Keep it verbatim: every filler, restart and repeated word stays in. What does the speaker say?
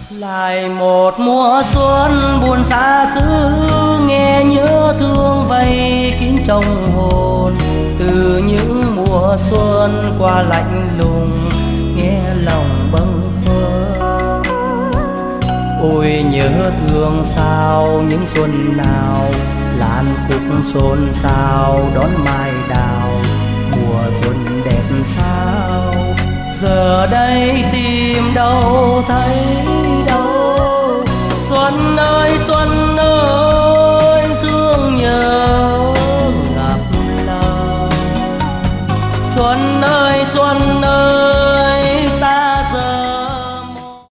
Lại một mùa xuân buồn xa xứ, nghe nhớ thương vây kín trong hồn. Từ những mùa xuân qua lạnh lùng, nghe lòng bâng khuâng. Ôi nhớ thương sao những xuân nào, lan cúc xôn xao đón mai đào. Mùa xuân đẹp sao, giờ đây tìm đâu thấy.